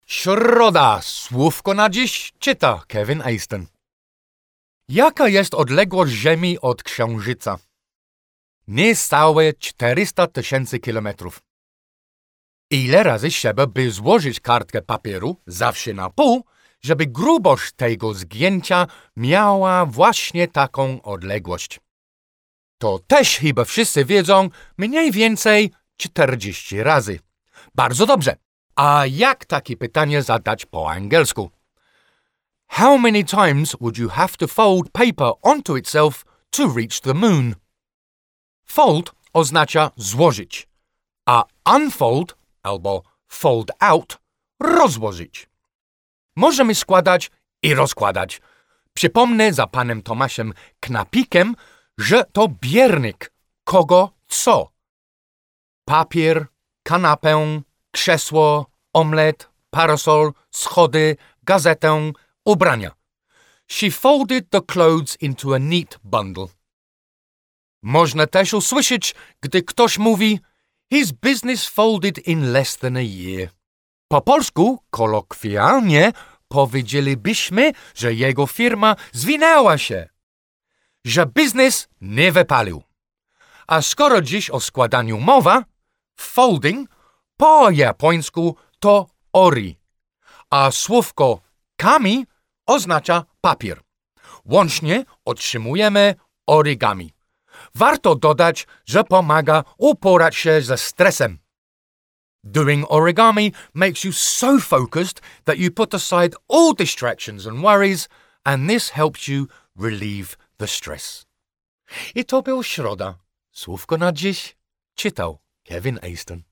Środa, słówko na dziś czyta Kevin Aston. Jaka jest odległość Ziemi od Księżyca? Niecałe 400 000 kilometrów. Ile razy trzeba, by złożyć kartkę papieru zawsze na pół, żeby grubość tego zgięcia miała właśnie taką odległość? To też chyba wszyscy wiedzą mniej więcej 40 razy. Bardzo dobrze. A jak takie pytanie zadać po angielsku? How many times would you have to fold paper onto itself to reach the moon? Fold oznacza złożyć, a unfold albo fold out rozłożyć. Możemy składać i rozkładać. Przypomnę za panem Tomaszem Knapikiem, że to biernik kogo co. Papier, kanapę, krzesło, omlet, parasol, schody, gazetę, ubrania. She folded the clothes into a neat bundle. Można też usłyszeć, gdy ktoś mówi his business folded in less than a year. Po polsku, kolokwialnie, powiedzielibyśmy, że jego firma zwinęła się, że biznes nie wypalił. A skoro dziś o składaniu mowa, folding po japońsku to ori, a słówko kami oznacza papier. Łącznie otrzymujemy origami. Warto dodać, że pomaga uporać się ze stresem. Doing origami makes you so focused that you put aside all distractions and worries, and this helps you relieve the stress. I to był Środa. Słówko na dziś czytał Kevin Aston.